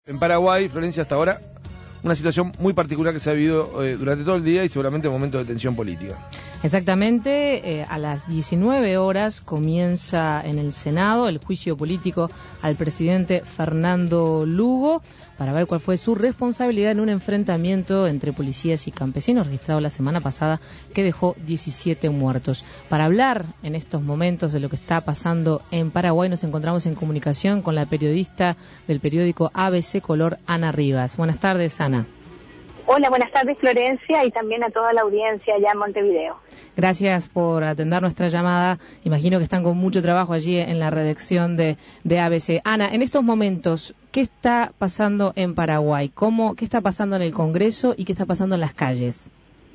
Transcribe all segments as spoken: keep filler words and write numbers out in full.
En Paraguay, Florencia, hasta ahora, una situación muy particular que se ha vivido eh, durante todo el día y seguramente en momentos de tensión política. Exactamente, eh, a las diecinueve horas comienza en el Senado el juicio político al presidente Fernando Lugo para ver cuál fue su responsabilidad en un enfrentamiento entre policías y campesinos registrado la semana pasada que dejó diecisiete muertos. Para hablar en estos momentos de lo que está pasando en Paraguay nos encontramos en comunicación con la periodista del periódico A B C Color, Ana Rivas. Buenas tardes, Ana. Hola, buenas tardes, Florencia, y también a toda la audiencia allá en Montevideo. Gracias por atender nuestra llamada. Imagino que están con mucho trabajo allí en la redacción de, de A B C. Ana, en estos momentos, ¿qué está pasando en Paraguay? ¿Cómo, qué está pasando en el Congreso y qué está pasando en las calles?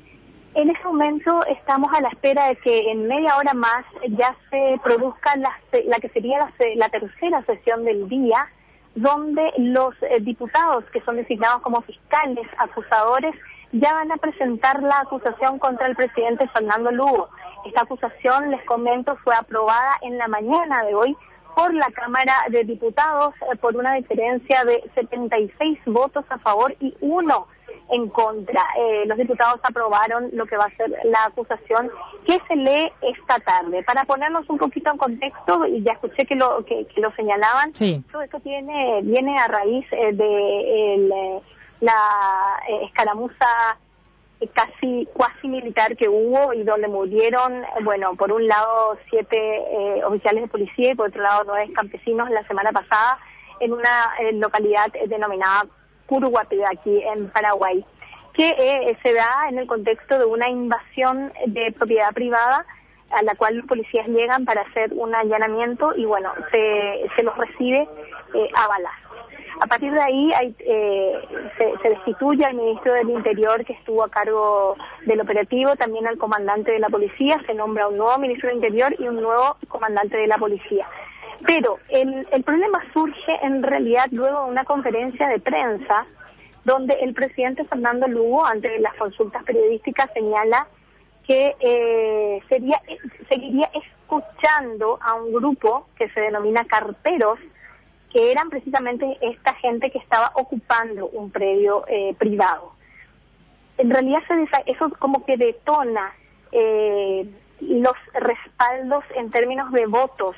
En este momento estamos a la espera de que en media hora más ya se produzca la, la que sería la, la tercera sesión del día, donde los eh, diputados que son designados como fiscales acusadores ya van a presentar la acusación contra el presidente Fernando Lugo. Esta acusación, les comento, fue aprobada en la mañana de hoy por la Cámara de Diputados eh, por una diferencia de setenta y seis votos a favor y uno en contra. Eh, los diputados aprobaron lo que va a ser la acusación que se lee esta tarde. Para ponernos un poquito en contexto, y ya escuché que lo que, que lo señalaban, sí. Todo esto tiene, viene a raíz eh, de el, eh, la eh, escaramuza eh, casi cuasi militar que hubo y donde murieron, eh, bueno, por un lado siete eh, oficiales de policía y por otro lado nueve campesinos la semana pasada en una eh, localidad eh, denominada Curuguaty, aquí en Paraguay, que eh, se da en el contexto de una invasión de propiedad privada a la cual los policías llegan para hacer un allanamiento y bueno, se, se los recibe eh, a balazos. A partir de ahí hay, eh, se, se destituye al ministro del Interior que estuvo a cargo del operativo, también al comandante de la policía, se nombra un nuevo ministro del Interior y un nuevo comandante de la policía. Pero el, el problema surge en realidad luego de una conferencia de prensa donde el presidente Fernando Lugo, ante las consultas periodísticas, señala que eh, sería, seguiría escuchando a un grupo que se denomina carteros, que eran precisamente esta gente que estaba ocupando un predio eh, privado. En realidad se desa- eso como que detona eh, los respaldos en términos de votos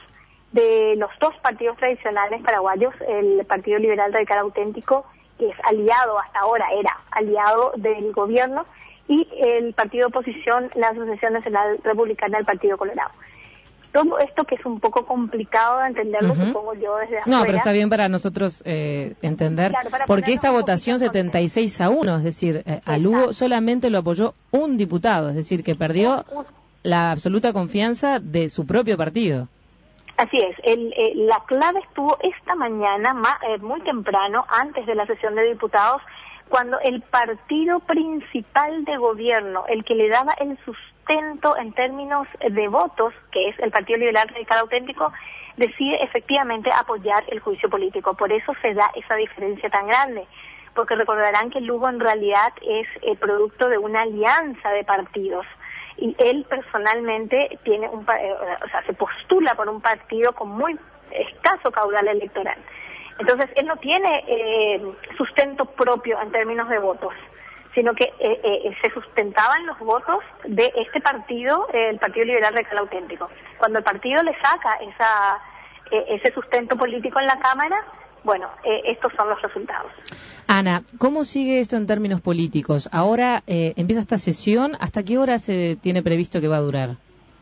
de los dos partidos tradicionales paraguayos, el Partido Liberal Radical Auténtico, que es aliado hasta ahora, era aliado del gobierno, y el partido de oposición, la Asociación Nacional Republicana del Partido Colorado. Todo esto que es un poco complicado de entenderlo, uh-huh. supongo yo, desde afuera. No, pero está bien para nosotros eh, entender claro, por qué esta votación setenta y seis a uno, es decir, eh, a Lugo solamente lo apoyó un diputado, es decir, que perdió la absoluta confianza de su propio partido. Así es, el, eh, la clave estuvo esta mañana, ma, eh, muy temprano, antes de la sesión de diputados, cuando el partido principal de gobierno, el que le daba el sustento en términos de votos, que es el Partido Liberal Radical Auténtico, decide efectivamente apoyar el juicio político. Por eso se da esa diferencia tan grande, porque recordarán que Lugo en realidad es el producto de una alianza de partidos. Y él personalmente tiene un, o sea, se postula por un partido con muy escaso caudal electoral. Entonces, él no tiene eh, sustento propio en términos de votos, sino que eh, eh, se sustentaban los votos de este partido, eh, el Partido Liberal Radical Auténtico. Cuando el partido le saca esa eh, ese sustento político en la Cámara, bueno, eh, estos son los resultados. Ana, ¿cómo sigue esto en términos políticos? Ahora eh, empieza esta sesión, ¿hasta qué hora se tiene previsto que va a durar?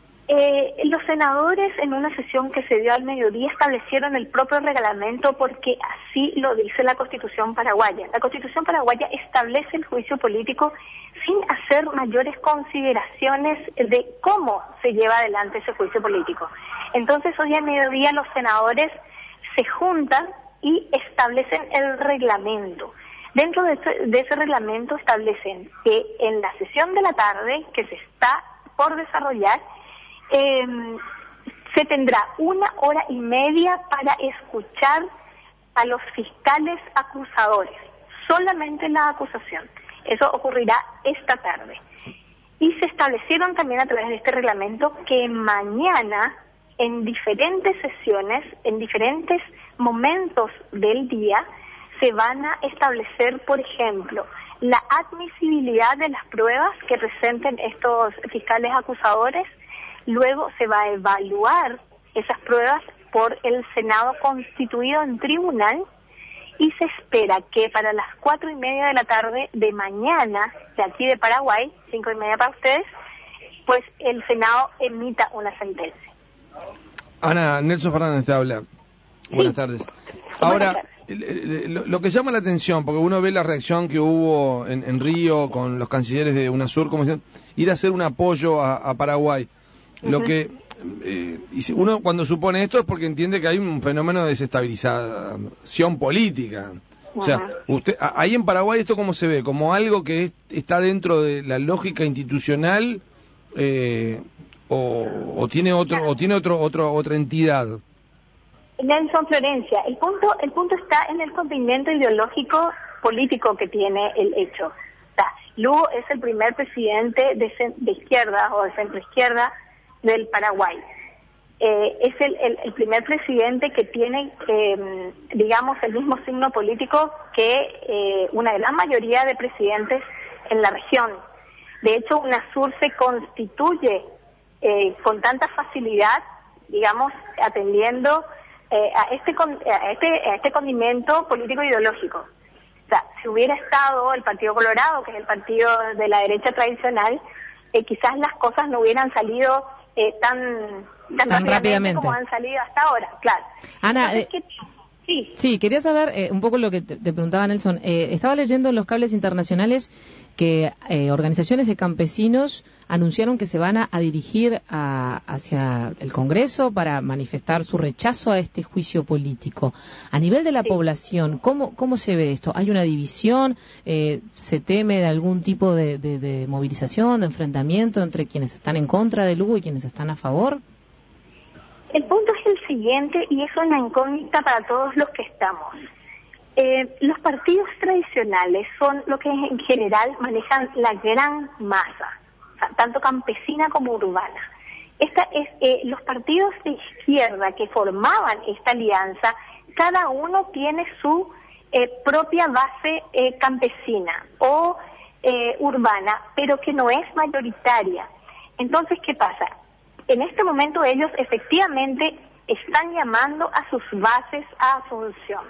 Eh, los senadores en una sesión que se dio al mediodía establecieron el propio reglamento porque así lo dice la Constitución paraguaya. La Constitución paraguaya establece el juicio político sin hacer mayores consideraciones de cómo se lleva adelante ese juicio político. Entonces hoy al mediodía los senadores se juntan y establecen el reglamento. Dentro de ese, de ese reglamento establecen que en la sesión de la tarde que se está por desarrollar, eh, se tendrá una hora y media para escuchar a los fiscales acusadores, solamente la acusación. Eso ocurrirá esta tarde. Y se establecieron también a través de este reglamento que mañana, en diferentes sesiones, en diferentes momentos del día, se van a establecer, por ejemplo, la admisibilidad de las pruebas que presenten estos fiscales acusadores. Luego se va a evaluar esas pruebas por el Senado constituido en tribunal y se espera que para las cuatro y media de la tarde de mañana, de aquí de Paraguay, cinco y media para ustedes, pues el Senado emita una sentencia. Ana, Nelson Fernández te habla. Sí. Buenas tardes. Ahora, Buenas tardes. Lo, lo que llama la atención, porque uno ve la reacción que hubo en, en Río con los cancilleres de UNASUR, como dicen, ir a hacer un apoyo a, a Paraguay. Uh-huh. Lo que eh, y uno cuando supone esto es porque entiende que hay un fenómeno de desestabilización política. Uh-huh. O sea, usted ahí en Paraguay esto cómo se ve, como algo que es, está dentro de la lógica institucional eh, o, o tiene otro o tiene otro otro otra entidad. Nelson, Florencia, el punto el punto está en el condimento ideológico político que tiene el hecho. O sea, Lugo es el primer presidente de, de izquierda o de centroizquierda del Paraguay. Eh, es el, el, el primer presidente que tiene, eh, digamos, el mismo signo político que eh, una gran mayoría de presidentes en la región. De hecho, UNASUR se constituye eh, con tanta facilidad, digamos, atendiendo eh, a, este, a, este, a este condimento político ideológico. O sea, si hubiera estado el Partido Colorado, que es el partido de la derecha tradicional, eh, quizás las cosas no hubieran salido eh, tan, tan, tan rápidamente, rápidamente como han salido hasta ahora, claro. Ana, Entonces, eh, ¿qué? Sí. Sí, quería saber eh, un poco lo que te, te preguntaba Nelson. Eh, estaba leyendo en los cables internacionales que eh, organizaciones de campesinos anunciaron que se van a, a dirigir a, hacia el Congreso para manifestar su rechazo a este juicio político. A nivel de la sí. población, ¿cómo, ¿cómo se ve esto? ¿Hay una división? Eh, ¿Se teme de algún tipo de, de, de movilización, de enfrentamiento entre quienes están en contra de Lugo y quienes están a favor? El punto es el siguiente, y es una incógnita para todos los que estamos. Eh, los partidos tradicionales son lo que en general manejan la gran masa, o sea, tanto campesina como urbana. Esta es eh, los partidos de izquierda que formaban esta alianza, cada uno tiene su eh, propia base eh, campesina o eh, urbana, pero que no es mayoritaria. Entonces, ¿qué pasa? En este momento ellos efectivamente están llamando a sus bases a Asunción.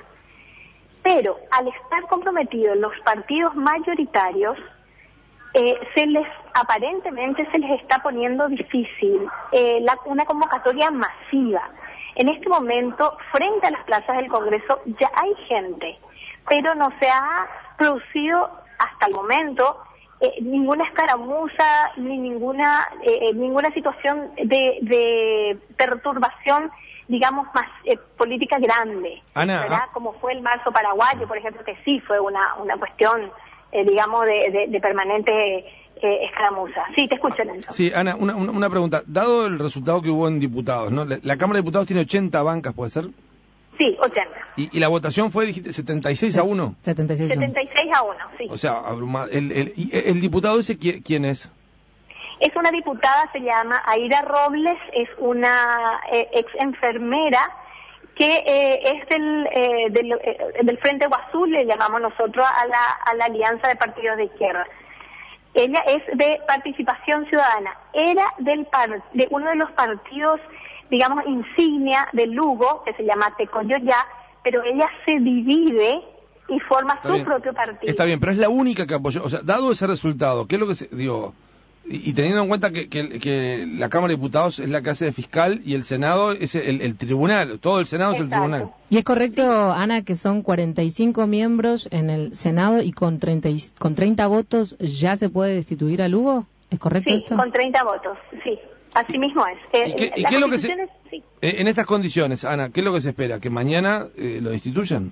Pero al estar comprometidos los partidos mayoritarios, eh, se les aparentemente se les está poniendo difícil eh, la, una convocatoria masiva. En este momento, frente a las plazas del Congreso, ya hay gente, pero no se ha producido hasta el momento Eh, ninguna escaramuza ni ninguna eh, ninguna situación de, de perturbación, digamos, más eh, política grande, Ana, ¿verdad? Como fue el marzo paraguayo, por ejemplo, que sí fue una una cuestión, eh, digamos, de, de, de permanente eh, escaramuza. Sí, te escucho, Nelson. Sí, Ana, una, una pregunta. Dado el resultado que hubo en diputados, ¿no? La, la Cámara de Diputados tiene ochenta bancas, ¿puede ser? Sí, ochenta. ¿Y, y la votación fue, dijiste, setenta y seis a uno? setenta y seis a uno, sí. O sea, abruma, el, el, el, el diputado ese, ¿quién es? Es una diputada, se llama Aida Robles, es una eh, ex enfermera que eh, es del, eh, del, eh, del Frente Guazú, le llamamos nosotros a la, a la Alianza de Partidos de Izquierda. Ella es de Participación Ciudadana, era del par, de uno de los partidos, digamos, insignia de Lugo, que se llama Tecoyoyá, pero ella se divide y forma Está su bien. propio partido. Está bien, pero es la única que apoyó. O sea, dado ese resultado, ¿qué es lo que se digo? Y, y teniendo en cuenta que, que, que la Cámara de Diputados es la que hace de fiscal y el Senado es el, el tribunal, todo el Senado Exacto. es el tribunal. ¿Y es correcto, Ana, que son cuarenta y cinco miembros en el Senado y con treinta, y, con treinta votos ya se puede destituir a Lugo? ¿Es correcto Sí, esto? con treinta votos, sí. Así mismo es. ¿Y qué, y qué es lo que se, sí. En estas condiciones, Ana, qué es lo que se espera? ¿Que mañana eh, lo destituyan?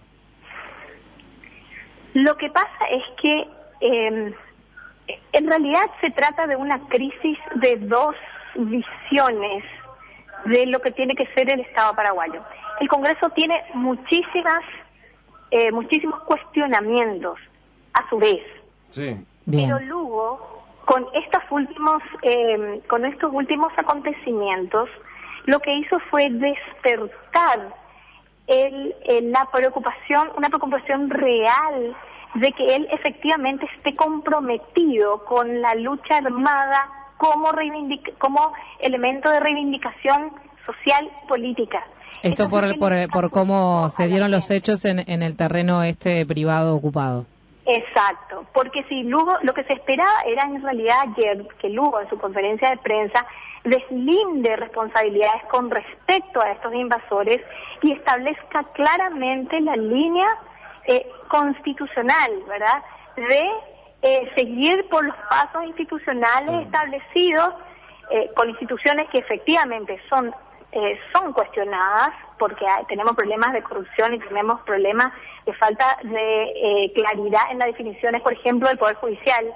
Lo que pasa es que eh, en realidad se trata de una crisis de dos visiones de lo que tiene que ser el Estado paraguayo. El Congreso tiene muchísimas, eh, muchísimos cuestionamientos a su vez. Sí. Bien. Pero Lugo, con estos últimos, eh, con estos últimos acontecimientos, lo que hizo fue despertar el, el, la preocupación, una preocupación real de que él efectivamente esté comprometido con la lucha armada como, reivindic como elemento de reivindicación social y política. Esto Entonces, por, por, por cómo se dieron los hechos en, en el terreno este privado ocupado. Exacto, porque si Lugo, lo que se esperaba era en realidad ayer que Lugo en su conferencia de prensa deslinde responsabilidades con respecto a estos invasores y establezca claramente la línea eh, constitucional, ¿verdad?, de eh, seguir por los pasos institucionales establecidos eh, con instituciones que efectivamente son eh, son cuestionadas porque hay, tenemos problemas de corrupción y tenemos problemas de falta de eh, claridad en las definiciones, por ejemplo, del Poder Judicial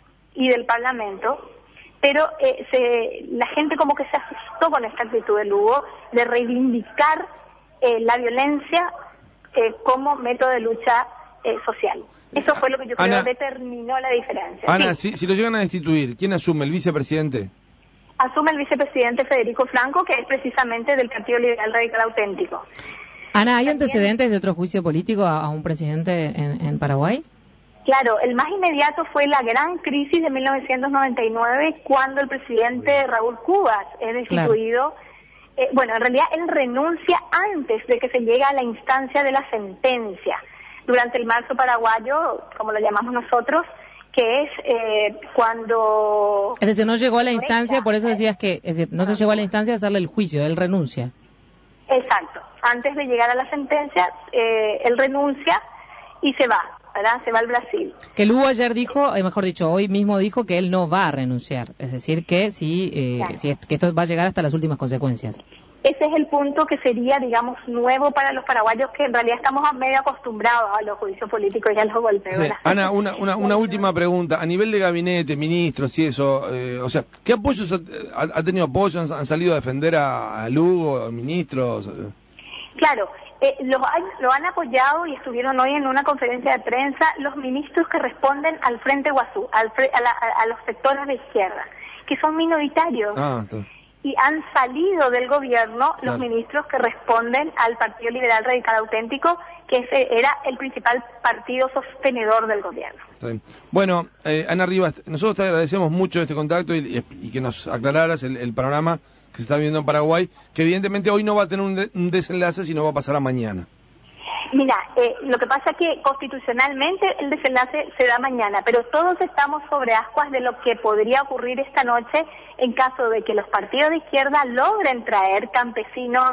y del Parlamento, pero eh, se, la gente como que se asustó con esta actitud de Lugo de reivindicar eh, la violencia eh, como método de lucha eh, social. Eso fue lo que yo Ana, creo determinó la diferencia. Ana, sí. si, si lo llegan a destituir, ¿quién asume? ¿El vicepresidente? Asume el vicepresidente Federico Franco, que es precisamente del Partido Liberal Radical Auténtico. Ana, ¿hay También, antecedentes de otro juicio político a, a un presidente en, en Paraguay? Claro, el más inmediato fue la gran crisis de mil novecientos noventa y nueve, cuando el presidente Raúl Cubas es destituido. Claro. Eh, bueno, en realidad él renuncia antes de que se llegue a la instancia de la sentencia. Durante el marzo paraguayo, como lo llamamos nosotros, que es eh, cuando... Es decir, no llegó a la instancia, por eso decías que, es decir, no se llegó a la instancia de hacerle el juicio, él renuncia. Exacto, antes de llegar a la sentencia, eh, él renuncia y se va, ¿verdad? Se va al Brasil. Que Lugo ayer dijo, eh, mejor dicho, hoy mismo dijo que él no va a renunciar, es decir, que sí, eh, claro. si es, que esto va a llegar hasta las últimas consecuencias. Ese es el punto que sería, digamos, nuevo para los paraguayos, que en realidad estamos medio acostumbrados a los juicios políticos y a los golpes. Sí. Ana, una, una, una última pregunta. A nivel de gabinete, ministros y eso, eh, o sea, ¿qué apoyos ha, ha tenido apoyo? ¿Han, han salido a defender a, a Lugo, ministros? Claro, eh, los han, lo han apoyado y estuvieron hoy en una conferencia de prensa los ministros que responden al Frente Guazú, al, a, la, a los sectores de izquierda, que son minoritarios. Ah, entonces. Y han salido del gobierno los claro. ministros que responden al Partido Liberal Radical Auténtico, que ese era el principal partido sostenedor del gobierno. Sí. Bueno, eh, Ana Rivas, nosotros te agradecemos mucho este contacto y, y que nos aclararas el, el panorama que se está viendo en Paraguay, que evidentemente hoy no va a tener un, de, un desenlace, sino va a pasar a mañana. Mira, eh, lo que pasa es que constitucionalmente el desenlace se da mañana, pero todos estamos sobre ascuas de lo que podría ocurrir esta noche en caso de que los partidos de izquierda logren traer campesinos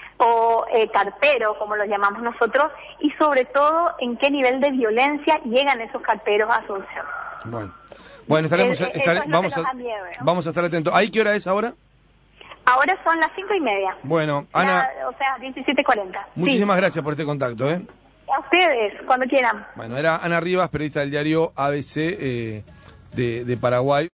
o eh, carteros, como los llamamos nosotros, y sobre todo en qué nivel de violencia llegan esos carteros a Asunción. Bueno, bueno estaremos, eh, estaré, es vamos, a, miedo, ¿no? vamos a estar atentos. ¿Ahí qué hora es ahora? Ahora son las cinco y media. Bueno, Ana... La, o sea, diecisiete cuarenta. Muchísimas sí. gracias por este contacto, ¿eh? A ustedes, cuando quieran. Bueno, era Ana Rivas, periodista del diario A B C eh, de, de Paraguay.